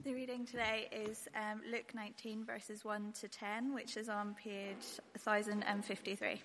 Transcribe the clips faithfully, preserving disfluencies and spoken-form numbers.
The reading today is um, Luke nineteen, verses one to ten, which is on page one thousand fifty-three.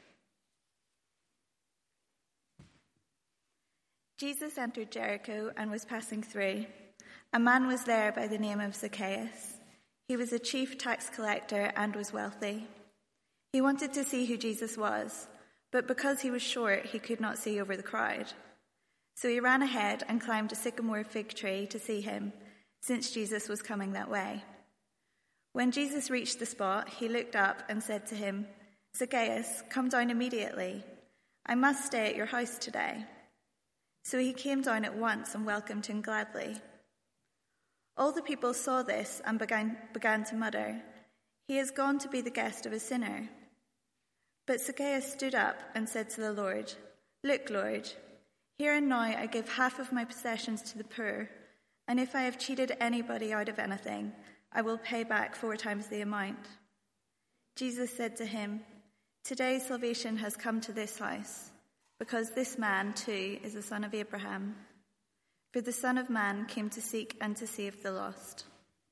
Jesus entered Jericho and was passing through. A man was there by the name of Zacchaeus. He was a chief tax collector and was wealthy. He wanted to see who Jesus was, but because he was short, he could not see over the crowd. So he ran ahead and climbed a sycamore fig tree to see him, since Jesus was coming that way. When Jesus reached the spot, he looked up and said to him, "Zacchaeus, come down immediately. I must stay at your house today." So he came down at once and welcomed him gladly. All the people saw this and began, began to mutter, "He has gone to be the guest of a sinner." But Zacchaeus stood up and said to the Lord, "Look, Lord, here and now I give half of my possessions to the poor, and if I have cheated anybody out of anything, I will pay back four times the amount." Jesus said to him, "Today salvation has come to this house, because this man too is a son of Abraham. For the Son of Man came to seek and to save the lost."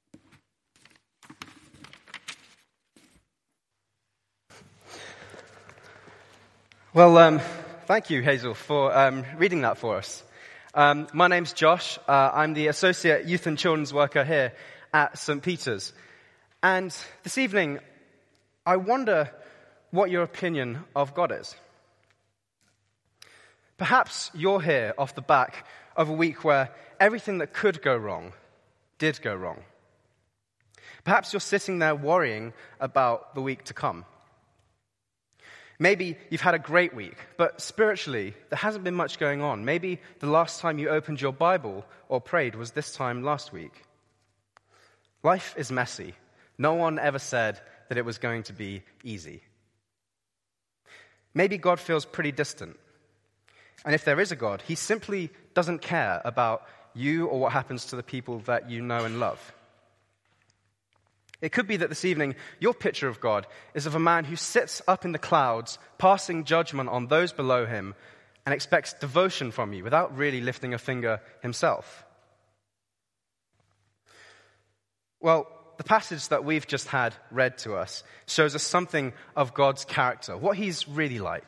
Well, um, thank you, Hazel, for um, reading that for us. Um, my name's Josh. Uh, I'm the Associate Youth and Children's Worker here at Saint Peter's. And this evening, I wonder what your opinion of God is. Perhaps you're here off the back of a week where everything that could go wrong did go wrong. Perhaps you're sitting there worrying about the week to come. Maybe you've had a great week, but spiritually, there hasn't been much going on. Maybe the last time you opened your Bible or prayed was this time last week. Life is messy. No one ever said that it was going to be easy. Maybe God feels pretty distant. And if there is a God, he simply doesn't care about you or what happens to the people that you know and love. It could be that this evening, your picture of God is of a man who sits up in the clouds, passing judgment on those below him, and expects devotion from you without really lifting a finger himself. Well, the passage that we've just had read to us shows us something of God's character, what he's really like.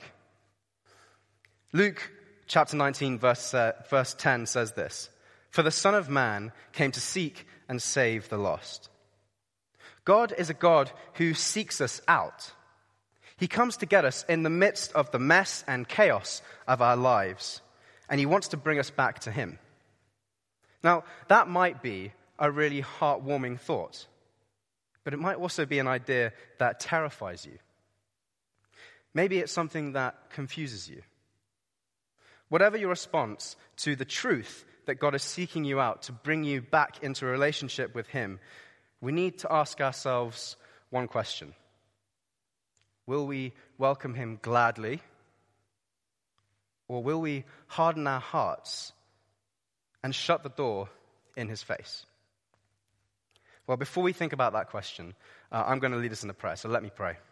Luke chapter nineteen, verse, uh, verse ten says this, "For the Son of Man came to seek and save the lost." God is a God who seeks us out. He comes to get us in the midst of the mess and chaos of our lives, and he wants to bring us back to him. Now, that might be a really heartwarming thought, but it might also be an idea that terrifies you. Maybe it's something that confuses you. Whatever your response to the truth that God is seeking you out to bring you back into a relationship with him, we need to ask ourselves one question. Will we welcome him gladly? Or will we harden our hearts and shut the door in his face? Well, before we think about that question, uh, I'm going to lead us in a prayer, so let me pray.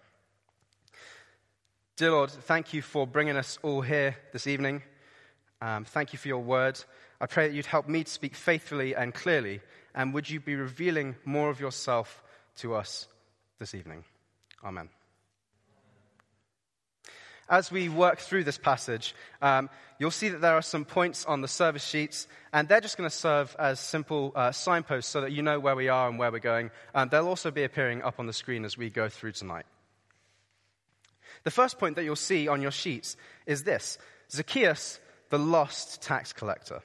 Dear Lord, thank you for bringing us all here this evening. Um, thank you for your word. I pray that you'd help me to speak faithfully and clearly, and would you be revealing more of yourself to us this evening? Amen. As we work through this passage, um, you'll see that there are some points on the service sheets, and they're just going to serve as simple uh, signposts so that you know where we are and where we're going. And they'll also be appearing up on the screen as we go through tonight. The first point that you'll see on your sheets is this: Zacchaeus, the lost tax collector.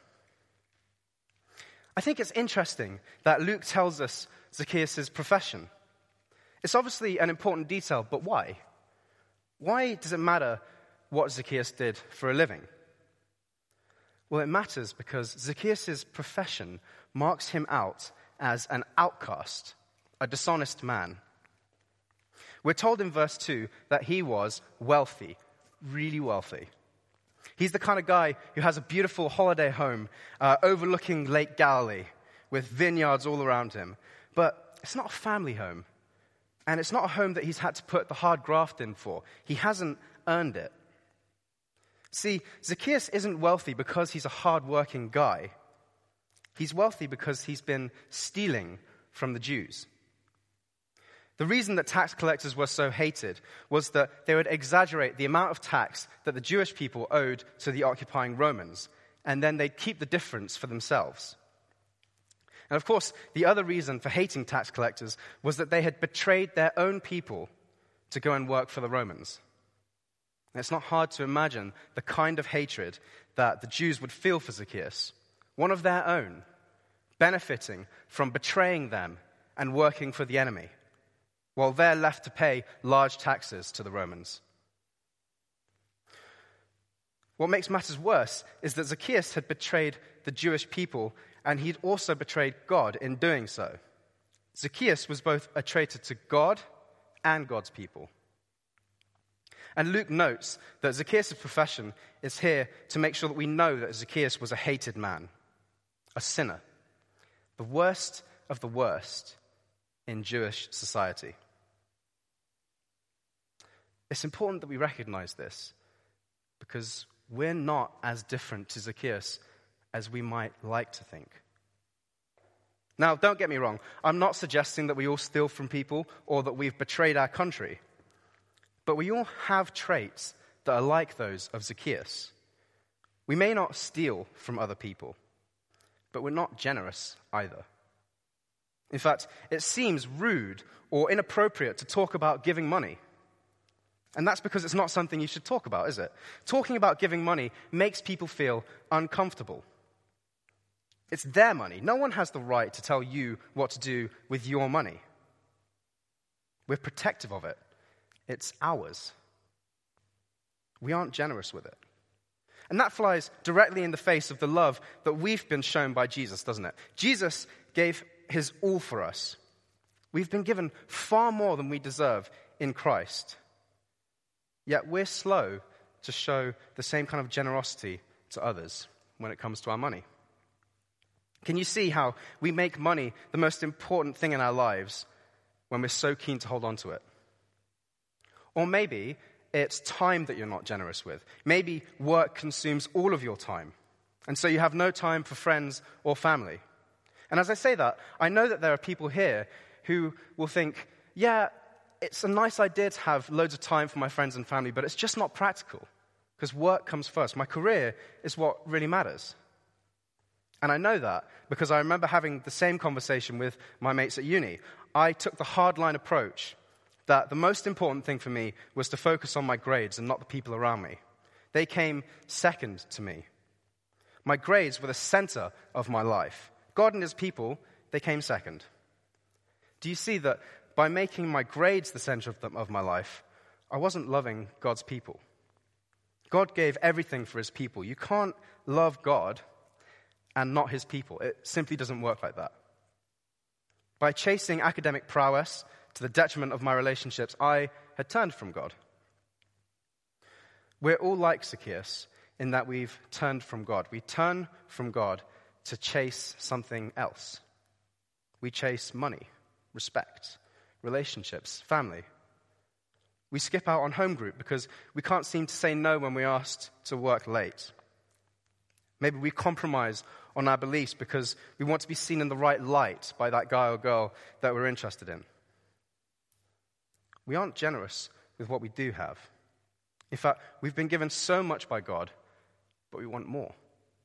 I think it's interesting that Luke tells us Zacchaeus' profession. It's obviously an important detail, but why? Why does it matter what Zacchaeus did for a living? Well, it matters because Zacchaeus' profession marks him out as an outcast, a dishonest man. We're told in verse two that he was wealthy, really wealthy. He's the kind of guy who has a beautiful holiday home uh, overlooking Lake Galilee with vineyards all around him. But it's not a family home. And it's not a home that he's had to put the hard graft in for. He hasn't earned it. See, Zacchaeus isn't wealthy because he's a hard-working guy. He's wealthy because he's been stealing from the Jews. The reason that tax collectors were so hated was that they would exaggerate the amount of tax that the Jewish people owed to the occupying Romans, and then they'd keep the difference for themselves. And of course, the other reason for hating tax collectors was that they had betrayed their own people to go and work for the Romans. And it's not hard to imagine the kind of hatred that the Jews would feel for Zacchaeus, one of their own, benefiting from betraying them and working for the enemy, while they're left to pay large taxes to the Romans. What makes matters worse is that Zacchaeus had betrayed the Jewish people, and he'd also betrayed God in doing so. Zacchaeus was both a traitor to God and God's people. And Luke notes that Zacchaeus' profession is here to make sure that we know that Zacchaeus was a hated man, a sinner, the worst of the worst in Jewish society. It's important that we recognize this because we're not as different to Zacchaeus as we might like to think. Now, don't get me wrong. I'm not suggesting that we all steal from people or that we've betrayed our country. But we all have traits that are like those of Zacchaeus. We may not steal from other people, but we're not generous either. In fact, it seems rude or inappropriate to talk about giving money. And that's because it's not something you should talk about, is it? Talking about giving money makes people feel uncomfortable. It's their money. No one has the right to tell you what to do with your money. We're protective of it. It's ours. We aren't generous with it. And that flies directly in the face of the love that we've been shown by Jesus, doesn't it? Jesus gave his all for us. We've been given far more than we deserve in Christ. Yet we're slow to show the same kind of generosity to others when it comes to our money. Can you see how we make money the most important thing in our lives when we're so keen to hold on to it? Or maybe it's time that you're not generous with. Maybe work consumes all of your time, and so you have no time for friends or family. And as I say that, I know that there are people here who will think, yeah, it's a nice idea to have loads of time for my friends and family, but it's just not practical, because work comes first. My career is what really matters. And I know that because I remember having the same conversation with my mates at uni. I took the hardline approach that the most important thing for me was to focus on my grades and not the people around me. They came second to me. My grades were the center of my life. God and his people, they came second. Do you see that by making my grades the center of, the, of my life, I wasn't loving God's people? God gave everything for his people. You can't love God and not his people. It simply doesn't work like that. By chasing academic prowess to the detriment of my relationships, I had turned from God. We're all like Zacchaeus in that we've turned from God. We turn from God to chase something else. We chase money, respect, relationships, family. We skip out on home group because we can't seem to say no when we're asked to work late. Maybe we compromise on our beliefs because we want to be seen in the right light by that guy or girl that we're interested in. We aren't generous with what we do have. In fact, we've been given so much by God, but we want more.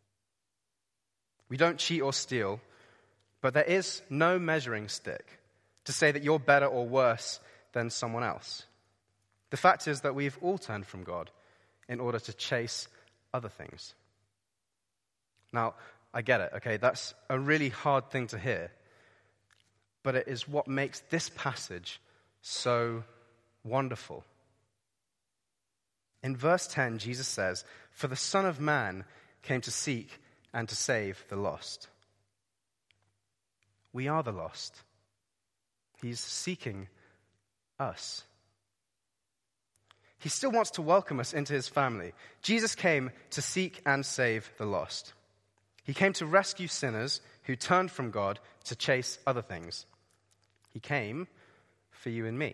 We don't cheat or steal, but there is no measuring stick to say that you're better or worse than someone else. The fact is that we've all turned from God in order to chase other things. Now, I get it, okay? That's a really hard thing to hear, but it is what makes this passage so wonderful. In verse ten, Jesus says, "For the Son of Man came to seek and to save the lost." We are the lost. He's seeking us. He still wants to welcome us into his family. Jesus came to seek and save the lost. He came to rescue sinners who turned from God to chase other things. He came for you and me.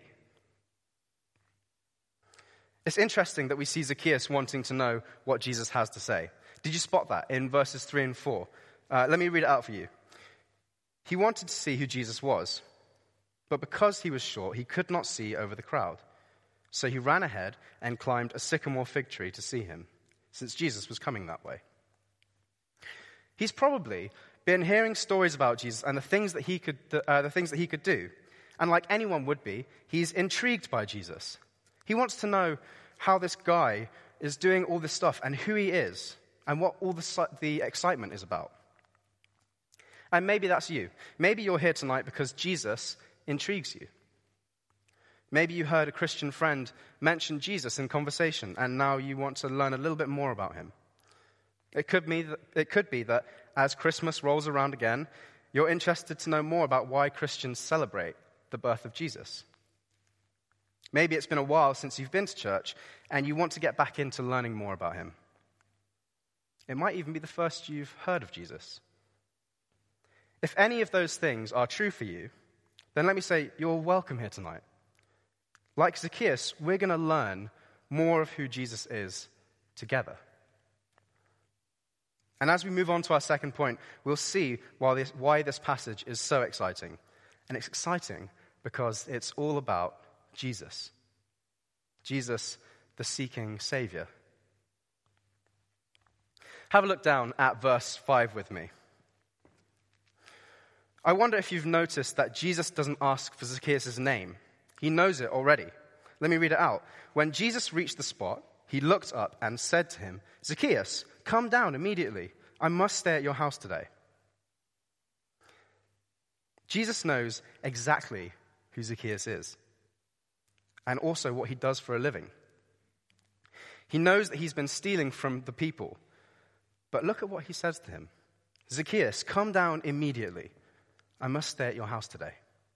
It's interesting that we see Zacchaeus wanting to know what Jesus has to say. Did you spot that in verses three and four? Uh, let me read it out for you. He wanted to see who Jesus was, but because he was short, he could not see over the crowd. So he ran ahead and climbed a sycamore fig tree to see him, since Jesus was coming that way. He's probably been hearing stories about Jesus and the things that he could, uh, the things that he could do. And like anyone would be, he's intrigued by Jesus. He wants to know how this guy is doing all this stuff and who he is and what all the, the excitement is about. And maybe that's you. Maybe you're here tonight because Jesus intrigues you. Maybe you heard a Christian friend mention Jesus in conversation, and now you want to learn a little bit more about him. It could be that, it could be that as Christmas rolls around again, you're interested to know more about why Christians celebrate the birth of Jesus. Maybe it's been a while since you've been to church, and you want to get back into learning more about him. It might even be the first you've heard of Jesus. If any of those things are true for you, then let me say you're welcome here tonight. Like Zacchaeus, we're going to learn more of who Jesus is together. And as we move on to our second point, we'll see why this, why this passage is so exciting. And it's exciting because it's all about Jesus. Jesus, the seeking Savior. Have a look down at verse five with me. I wonder if you've noticed that Jesus doesn't ask for Zacchaeus' name. He knows it already. Let me read it out. When Jesus reached the spot, he looked up and said to him, "Zacchaeus, come down immediately. I must stay at your house today." Jesus knows exactly who Zacchaeus is and also what he does for a living. He knows that he's been stealing from the people. But look at what he says to him. "Zacchaeus, come down immediately. I must stay at your house today."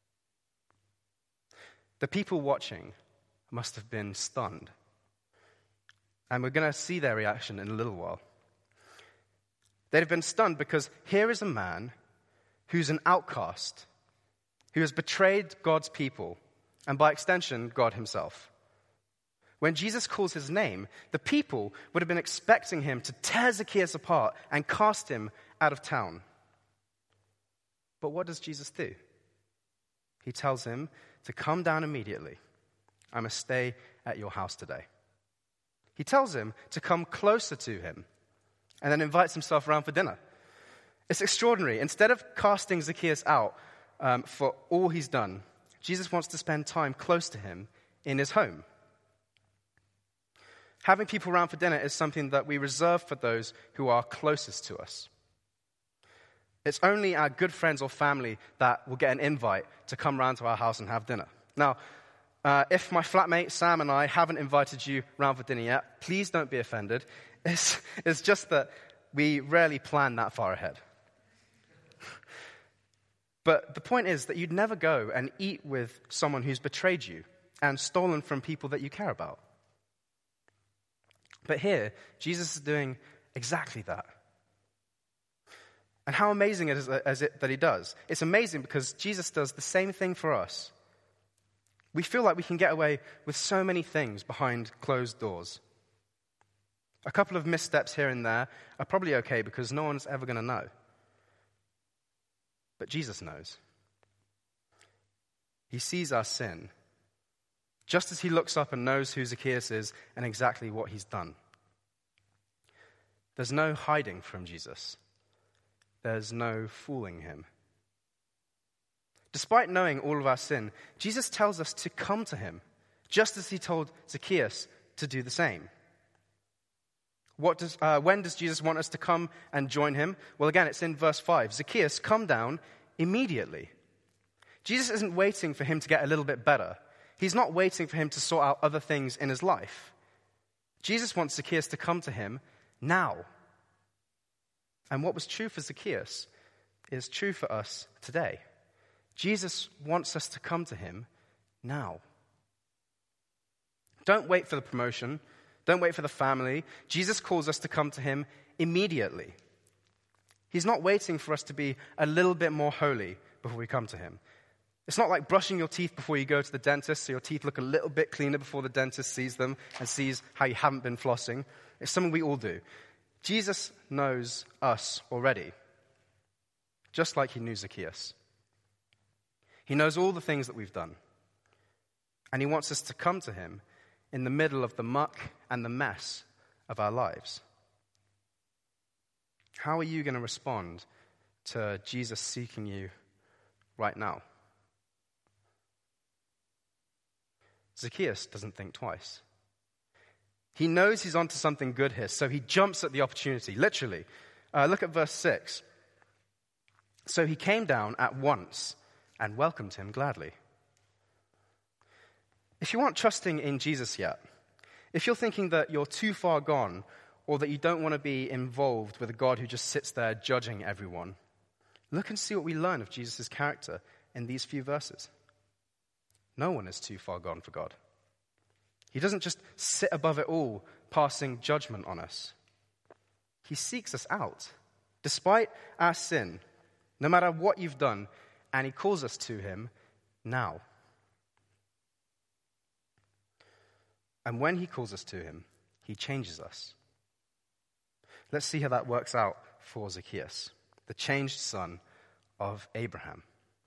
The people watching must have been stunned. And we're going to see their reaction in a little while. They'd have been stunned because here is a man who's an outcast, who has betrayed God's people, and by extension, God himself. When Jesus calls his name, the people would have been expecting him to tear Zacchaeus apart and cast him out of town. But what does Jesus do? He tells him to come down immediately. I must stay at your house today. He tells him to come closer to him and then invites himself around for dinner. It's extraordinary. Instead of casting Zacchaeus out um, for all he's done, Jesus wants to spend time close to him in his home. Having people around for dinner is something that we reserve for those who are closest to us. It's only our good friends or family that will get an invite to come round to our house and have dinner. Now, uh, if my flatmate Sam and I haven't invited you round for dinner yet, please don't be offended. It's, it's just that we rarely plan that far ahead. But the point is that you'd never go and eat with someone who's betrayed you and stolen from people that you care about. But here, Jesus is doing exactly that. And how amazing it is as it, that he does. It's amazing because Jesus does the same thing for us. We feel like we can get away with so many things behind closed doors. A couple of missteps here and there are probably okay because no one's ever going to know. But Jesus knows. He sees our sin, just as he looks up and knows who Zacchaeus is and exactly what he's done. There's no hiding from Jesus. There's no fooling him. Despite knowing all of our sin, Jesus tells us to come to him, just as he told Zacchaeus to do the same. What does, uh, when does Jesus want us to come and join him? Well, again, it's in verse five. Zacchaeus, come down immediately. Jesus isn't waiting for him to get a little bit better. He's not waiting for him to sort out other things in his life. Jesus wants Zacchaeus to come to him now. And what was true for Zacchaeus is true for us today. Jesus wants us to come to him now. Don't wait for the promotion. Don't wait for the family. Jesus calls us to come to him immediately. He's not waiting for us to be a little bit more holy before we come to him. It's not like brushing your teeth before you go to the dentist so your teeth look a little bit cleaner before the dentist sees them and sees how you haven't been flossing. It's something we all do. Jesus knows us already. just like he knew Zacchaeus. He knows all the things that we've done, and he wants us to come to him in the middle of the muck and the mess of our lives. How are you going to respond to Jesus seeking you right now? Zacchaeus doesn't think twice. He knows he's onto something good here, so he jumps at the opportunity, literally. Uh, look at verse six. So he came down at once and welcomed him gladly. If you aren't trusting in Jesus yet, if you're thinking that you're too far gone or that you don't want to be involved with a God who just sits there judging everyone, look and see what we learn of Jesus' character in these few verses. No one is too far gone for God. He doesn't just sit above it all, passing judgment on us. He seeks us out, despite our sin, no matter what you've done, and he calls us to him now. And when he calls us to him, he changes us. Let's see how that works out for Zacchaeus, the changed son of Abraham.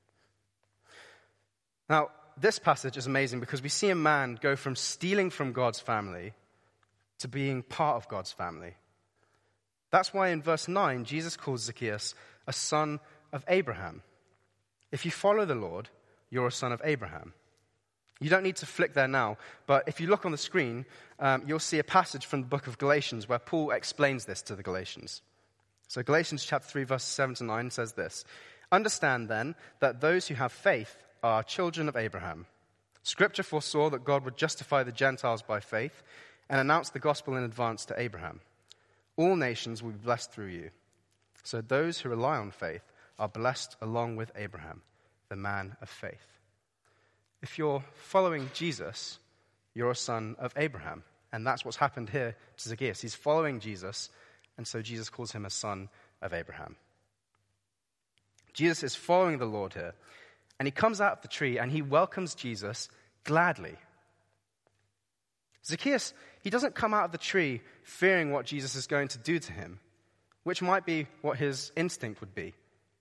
Now, this passage is amazing because we see a man go from stealing from God's family to being part of God's family. That's why in verse nine, Jesus calls Zacchaeus a son of Abraham. If you follow the Lord, you're a son of Abraham. You don't need to flick there now, but if you look on the screen, um, you'll see a passage from the book of Galatians where Paul explains this to the Galatians. So Galatians chapter three, verses seven to nine says this: "Understand then that those who have faith are children of Abraham. Scripture foresaw that God would justify the Gentiles by faith and announce the gospel in advance to Abraham. All nations will be blessed through you. So those who rely on faith are blessed along with Abraham, the man of faith." If you're following Jesus, you're a son of Abraham. And that's what's happened here to Zacchaeus. He's following Jesus, and so Jesus calls him a son of Abraham. Jesus is following the Lord here. And he comes out of the tree and he welcomes Jesus gladly. Zacchaeus, he doesn't come out of the tree fearing what Jesus is going to do to him, which might be what his instinct would be.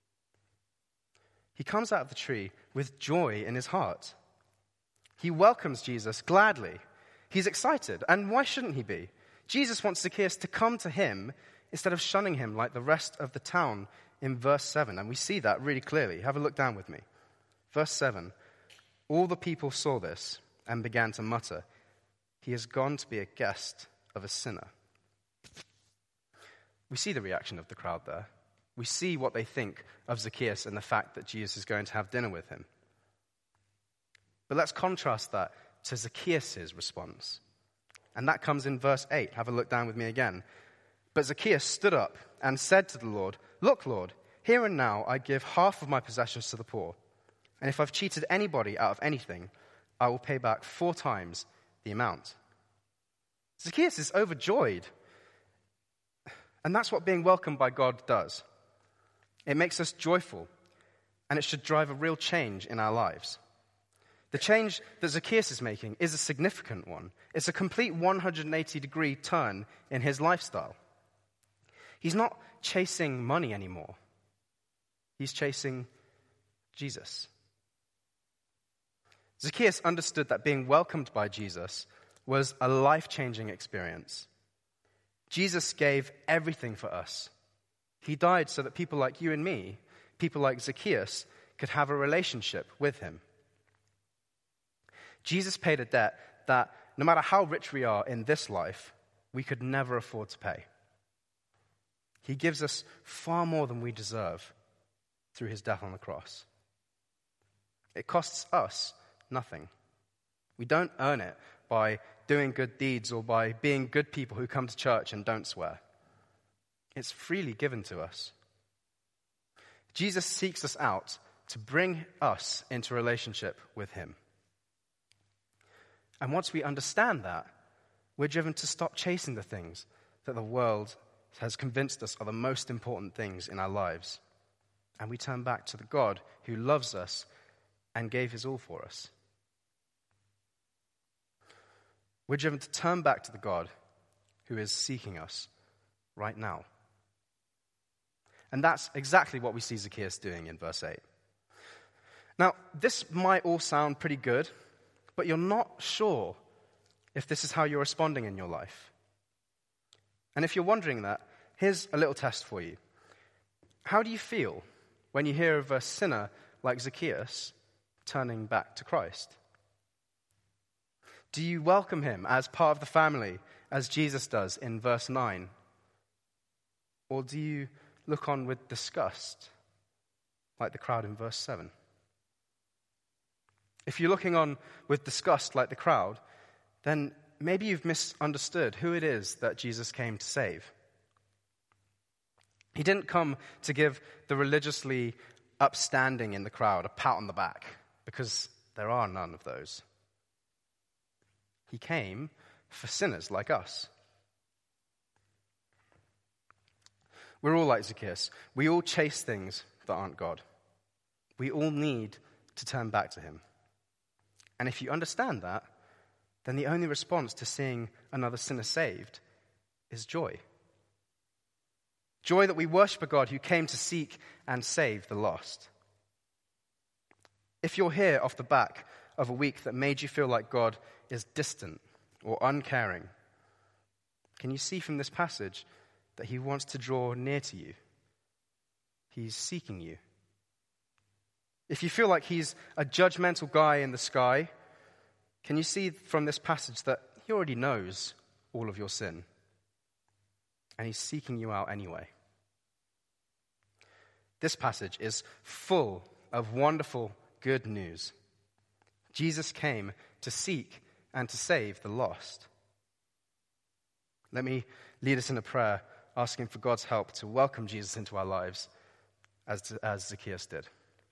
He comes out of the tree with joy in his heart. He welcomes Jesus gladly. He's excited, and why shouldn't he be? Jesus wants Zacchaeus to come to him instead of shunning him like the rest of the town in verse seven, and we see that really clearly. Have a look down with me. Verse seven, "All the people saw this and began to mutter, 'He has gone to be a guest of a sinner.'" We see the reaction of the crowd there. We see what they think of Zacchaeus and the fact that Jesus is going to have dinner with him. But let's contrast that to Zacchaeus' response. And that comes in verse eight. Have a look down with me again. "But Zacchaeus stood up and said to the Lord, 'Look, Lord, here and now I give half of my possessions to the poor. And if I've cheated anybody out of anything, I will pay back four times the amount.'" Zacchaeus is overjoyed. And that's what being welcomed by God does. It makes us joyful, and it should drive a real change in our lives. The change that Zacchaeus is making is a significant one. It's a complete one hundred eighty degree turn in his lifestyle. He's not chasing money anymore. He's chasing Jesus. Zacchaeus understood that being welcomed by Jesus was a life-changing experience. Jesus gave everything for us. He died so that people like you and me, people like Zacchaeus, could have a relationship with him. Jesus paid a debt that, no matter how rich we are in this life, we could never afford to pay. He gives us far more than we deserve through his death on the cross. It costs us nothing. We don't earn it by doing good deeds or by being good people who come to church and don't swear. It's freely given to us. Jesus seeks us out to bring us into relationship with him. And once we understand that, we're driven to stop chasing the things that the world has convinced us are the most important things in our lives. And we turn back to the God who loves us and gave his all for us. We're driven to turn back to the God who is seeking us right now. And that's exactly what we see Zacchaeus doing in verse eight. Now, this might all sound pretty good, but you're not sure if this is how you're responding in your life. And if you're wondering that, here's a little test for you. How do you feel when you hear of a sinner like Zacchaeus turning back to Christ? Do you welcome him as part of the family, as Jesus does in verse nine? Or do you look on with disgust, like the crowd in verse seven? If you're looking on with disgust like the crowd, then maybe you've misunderstood who it is that Jesus came to save. He didn't come to give the religiously upstanding in the crowd a pat on the back, because there are none of those. He came for sinners like us. We're all like Zacchaeus. We all chase things that aren't God. We all need to turn back to him. And if you understand that, then the only response to seeing another sinner saved is joy. Joy that we worship a God who came to seek and save the lost. If you're here off the back of a week that made you feel like God is distant or uncaring, can you see from this passage that he wants to draw near to you? He's seeking you. If you feel like he's a judgmental guy in the sky, can you see from this passage that he already knows all of your sin? And he's seeking you out anyway. This passage is full of wonderful good news. Jesus came to seek and to save the lost. Let me lead us in a prayer, asking for God's help to welcome Jesus into our lives as, as Zacchaeus did.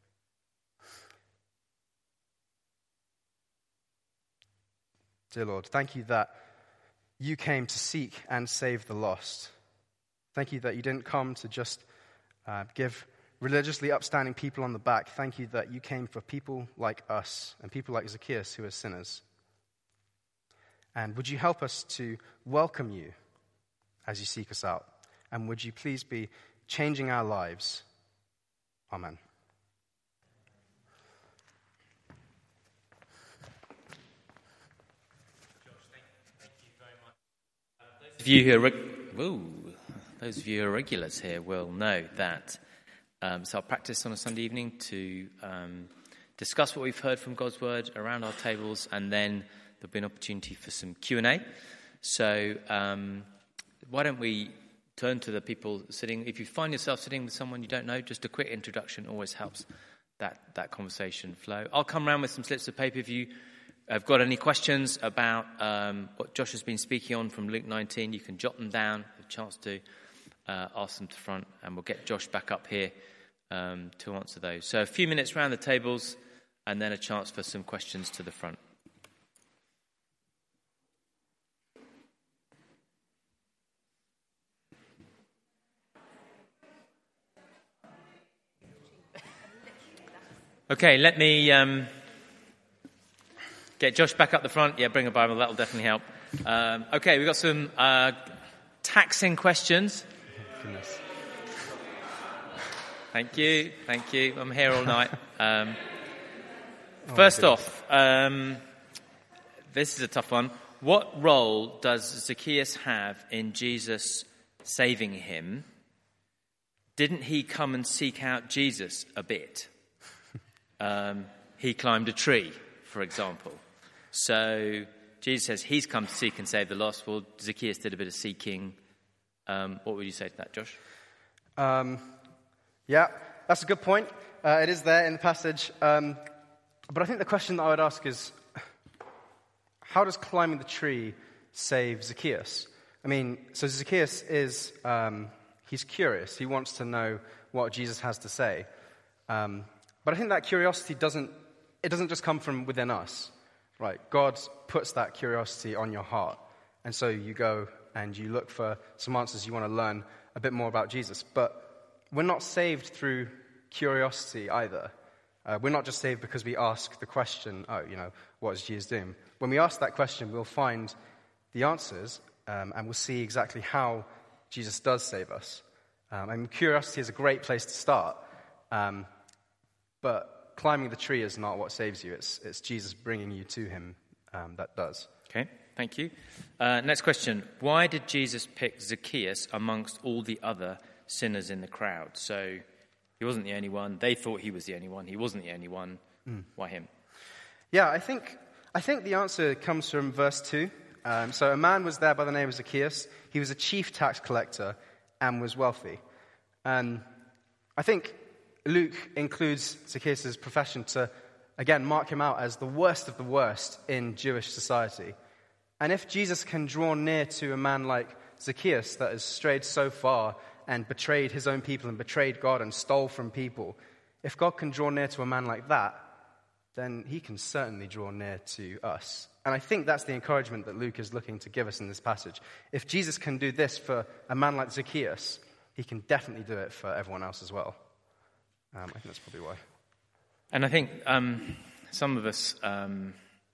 Dear Lord, thank you that you came to seek and save the lost. Thank you that you didn't come to just uh, give religiously upstanding people on the back. Thank you that you came for people like us and people like Zacchaeus who are sinners. And would you help us to welcome you as you seek us out? And would you please be changing our lives? Amen. Those of you who are, reg- Ooh, those of you who are regulars here will know that um, it's our practice on a Sunday evening to um, discuss what we've heard from God's Word around our tables, and then there'll be an opportunity for some Q and A. So um, why don't we turn to the people sitting. If you find yourself sitting with someone you don't know, just a quick introduction always helps that, that conversation flow. I'll come around with some slips of paper if you have got any questions about um, what Josh has been speaking on from Luke nineteen. You can jot them down, have a chance to uh, ask them to front, and we'll get Josh back up here um, to answer those. So a few minutes around the tables, and then a chance for some questions to the front. Okay, let me um, get Josh back up the front. Yeah, bring a Bible. That'll definitely help. Um, okay, we've got some uh, taxing questions. Goodness. Thank you. Thank you. I'm here all night. Um, first oh, off, um, this is a tough one. What role does Zacchaeus have in Jesus saving him? Didn't he come and seek out Jesus a bit? Um, he climbed a tree, for example. So Jesus says he's come to seek and save the lost. Well, Zacchaeus did a bit of seeking. Um, what would you say to that, Josh? Um, yeah, that's a good point. Uh, it is there in the passage. Um, but I think the question that I would ask is, how does climbing the tree save Zacchaeus? I mean, so Zacchaeus is, um, he's curious. He wants to know what Jesus has to say. Um But I think that curiosity doesn't, it doesn't just come from within us, right? God puts that curiosity on your heart. And so you go and you look for some answers. You want to learn a bit more about Jesus. But we're not saved through curiosity either. Uh, we're not just saved because we ask the question, oh, you know, what is Jesus doing? When we ask that question, we'll find the answers um, and we'll see exactly how Jesus does save us. Um, I mean, curiosity is a great place to start, um, but climbing the tree is not what saves you. It's, it's Jesus bringing you to him um, that does. Okay, thank you. Uh, next question. Why did Jesus pick Zacchaeus amongst all the other sinners in the crowd? So he wasn't the only one. They thought he was the only one. He wasn't the only one. Mm. Why him? Yeah, I think I think the answer comes from verse two. Um, so a man was there by the name of Zacchaeus. He was a chief tax collector and was wealthy. And I think Luke includes Zacchaeus' profession to, again, mark him out as the worst of the worst in Jewish society. And if Jesus can draw near to a man like Zacchaeus that has strayed so far and betrayed his own people and betrayed God and stole from people, if God can draw near to a man like that, then he can certainly draw near to us. And I think that's the encouragement that Luke is looking to give us in this passage. If Jesus can do this for a man like Zacchaeus, he can definitely do it for everyone else as well. Um, I think that's probably why. And I think um, some of us, um,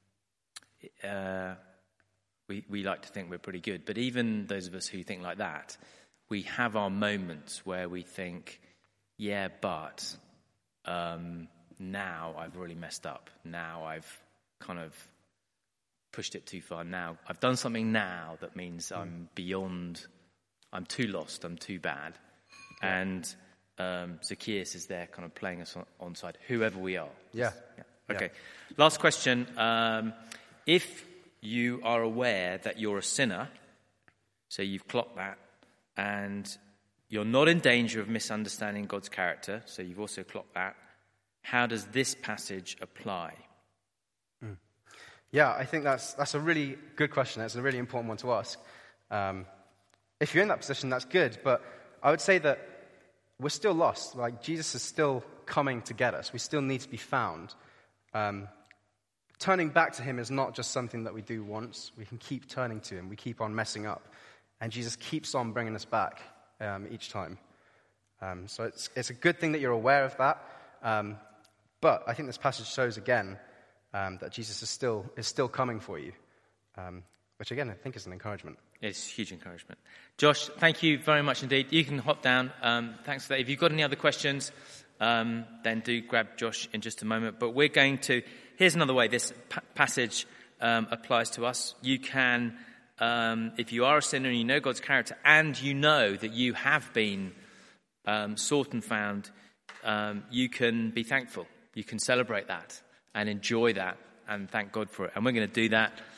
uh, we, we like to think we're pretty good. But even those of us who think like that, we have our moments where we think, yeah, but um, now I've really messed up. Now I've kind of pushed it too far. Now I've done something now that means mm. I'm beyond, I'm too lost, I'm too bad. Yeah. And um, Zacchaeus is there kind of playing us on, on side, whoever we are. Yeah. yeah. Okay. Yeah. Last question. Um, if you are aware that you're a sinner, so you've clocked that, and you're not in danger of misunderstanding God's character, so you've also clocked that, how does this passage apply? Mm. Yeah, I think that's that's a really good question. That's a really important one to ask. Um, if you're in that position, that's good, but I would say that we're still lost. Like, Jesus is still coming to get us. We still need to be found. Um, turning back to him is not just something that we do once. We can keep turning to him. We keep on messing up. And Jesus keeps on bringing us back um, each time. Um, so it's it's a good thing that you're aware of that. Um, but I think this passage shows again um, that Jesus is still is still coming for you, um, which again I think is an encouragement. It's huge encouragement. Josh, thank you very much indeed. You can hop down. Um, thanks for that. If you've got any other questions, um, then do grab Josh in just a moment. But we're going to... Here's another way this pa- passage um, applies to us. You can, um, if you are a sinner and you know God's character and you know that you have been um, sought and found, um, you can be thankful. You can celebrate that and enjoy that and thank God for it. And we're going to do that